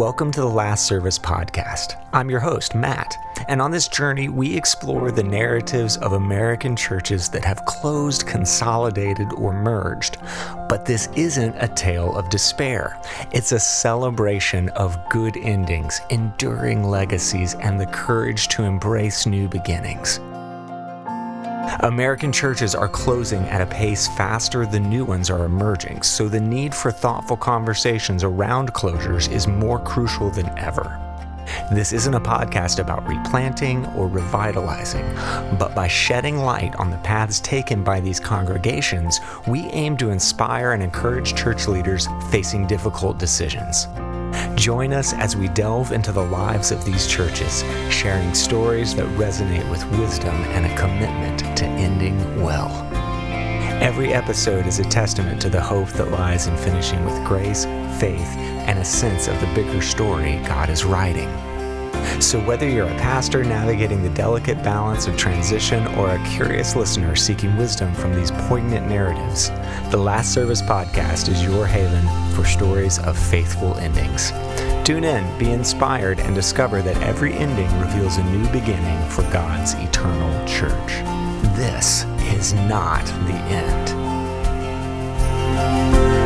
Welcome to the Last Service Podcast. I'm your host, Matt, and on this journey, we explore the narratives of American churches that have closed, consolidated, or merged. But this isn't a tale of despair. It's a celebration of good endings, enduring legacies, and the courage to embrace new beginnings. American churches are closing at a pace faster than new ones are emerging, so the need for thoughtful conversations around closures is more crucial than ever. This isn't a podcast about replanting or revitalizing, but by shedding light on the paths taken by these congregations, we aim to inspire and encourage church leaders facing difficult decisions. Join us as we delve into the lives of these churches, sharing stories that resonate with wisdom and a commitment to ending well. Every episode is a testament to the hope that lies in finishing with grace, faith, and a sense of the bigger story God is writing. So whether you're a pastor navigating the delicate balance of transition or a curious listener seeking wisdom from these poignant narratives, the Last Service Podcast is your haven for stories of faithful endings. Tune in, be inspired, and discover that every ending reveals a new beginning for God's eternal church. This is not the end.